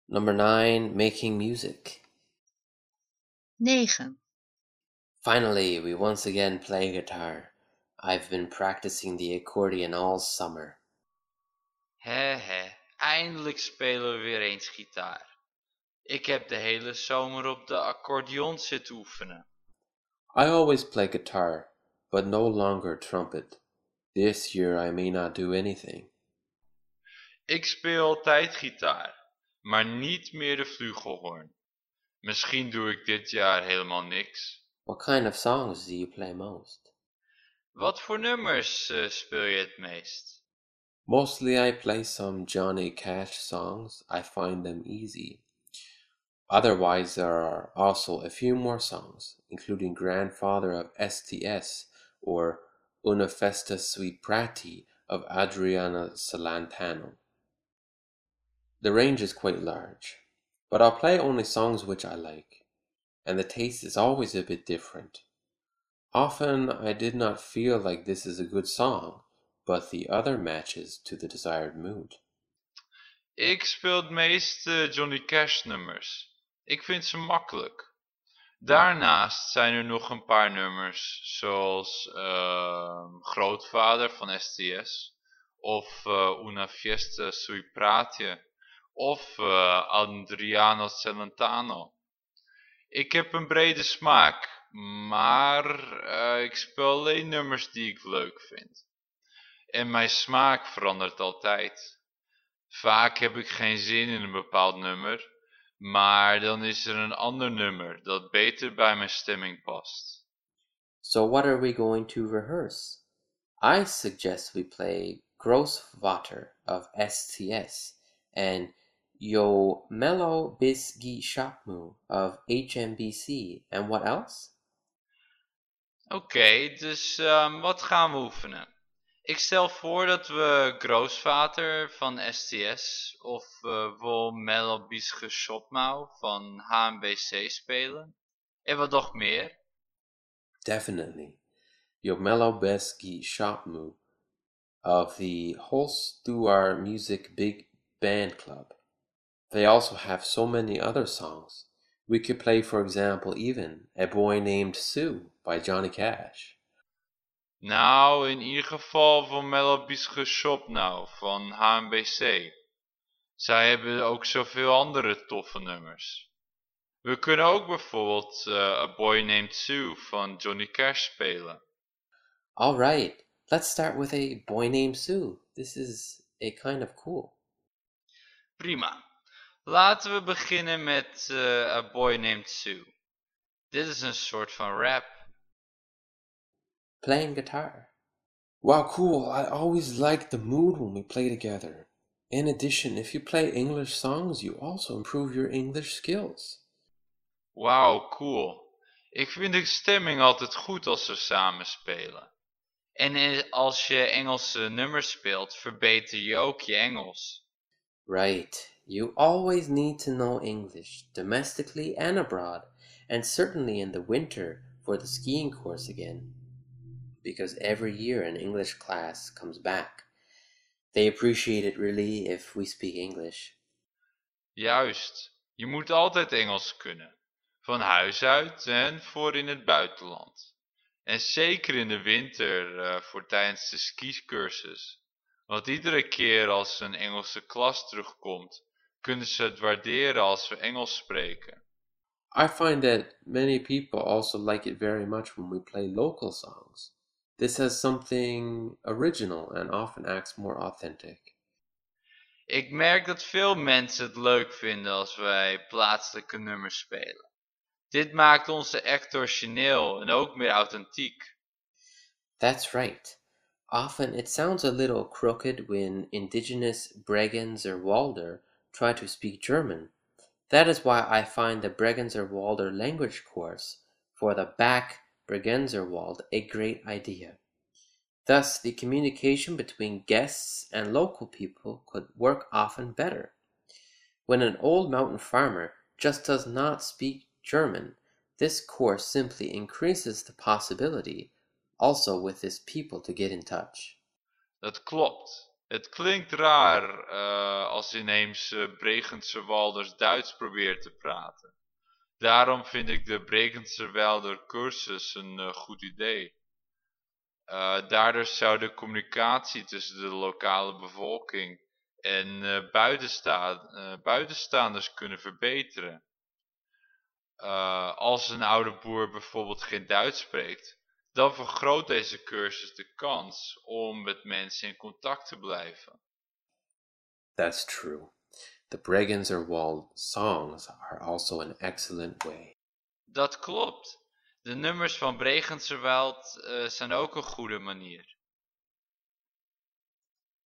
Number 9, making music. 9. Finally, we once again play guitar. I've been practicing the accordion all summer. Eindelijk spelen we weer eens gitaar. Ik heb de hele zomer op de accordeon zitten oefenen. I always play guitar, but no longer trumpet. This year I may not do anything. Ik speel altijd gitaar, maar niet meer de flugelhoorn. Misschien doe ik dit jaar helemaal niks. What kind of songs do you play most? Wat voor nummers speel je het meest? Mostly I play some Johnny Cash songs. I find them easy. Otherwise, there are also a few more songs, including Grandfather of STS or Una Festa Sui Prati of Adriana Celentano. The range is quite large, but I'll play only songs which I like, and the taste is always a bit different. Often I did not feel like this is a good song, but the other matches to the desired mood. Ik speel het meest Johnny Cash nummers. Ik vind ze makkelijk. Daarnaast zijn er nog een paar nummers, zoals Grootvader van STS, of Una Fiesta Sui Prati, of Adriano Celentano. Ik heb een brede smaak, maar ik speel alleen nummers die ik leuk vind. En mijn smaak verandert altijd. Vaak heb ik geen zin in een bepaald nummer, maar dan is er een ander nummer dat beter bij mijn stemming past. So what are we going to rehearse? I suggest we play Großvater of STS and Yo Mellow Bis Gi Shapmu of HMBC. And what else? Oké, dus wat gaan we oefenen? Ik stel voor dat we Großvater van STS of Vol Melobische Shopmau van HMBC spelen. En wat nog meer? Definitely. Yo Mellow Bis Gi Shapmu of the Holstuar Music Big Band Club. They also have so many other songs. We could play, for example, even A Boy Named Sue by Johnny Cash. Nou, in ieder geval van Melobische Shopmau van HMBC. Zij hebben ook zoveel andere toffe nummers. We kunnen ook bijvoorbeeld A Boy Named Sue van Johnny Cash spelen. All right, let's start with A Boy Named Sue. This is a kind of cool. Prima. Laten we beginnen met A Boy Named Sue. Dit is een soort van rap. Playing guitar. Wow, cool. I always like the mood when we play together. In addition, if you play English songs, you also improve your English skills. Wauw, cool. Ik vind de stemming altijd goed als we samen spelen. En als je Engelse nummers speelt, verbeter je ook je Engels. Right. You always need to know English, domestically and abroad, and certainly in the winter for the skiing course again. Because every year an English class comes back. They appreciate it really if we speak English. Juist, je moet altijd Engels kunnen. Van huis uit en voor in het buitenland. En zeker in de winter voor tijdens de skicursus. Want iedere keer als een Engelse klas terugkomt, kunnen ze het waarderen als we Engels spreken. I find that many people also like it very much when we play local songs. This has something original and often acts more authentic. Ik merk dat veel mensen het leuk vinden als wij plaatselijke nummers spelen. Dit maakt onze echt origineel en ook meer authentiek. That's right. Often it sounds a little crooked when indigenous Bregenzer Walder try to speak German. That is why I find the Bregenzer Walder language course for the back Bregenzerwald a great idea. Thus, the communication between guests and local people could work often better. When an old mountain farmer just does not speak German, this course simply increases the possibility also with his people to get in touch. Dat klopt. Het klinkt raar als ineens Bregentse Walders Duits probeert te praten. Daarom vind ik de Bregentse Walder cursus een goed idee. Daardoor zou de communicatie tussen de lokale bevolking en buitenstaanders kunnen verbeteren. Als een oude boer bijvoorbeeld geen Duits spreekt, dan vergroot deze cursus de kans om met mensen in contact te blijven. That's true. The Bregenzerwald songs are also an excellent way. Dat klopt. De nummers van Bregenzerwald zijn ook een goede manier.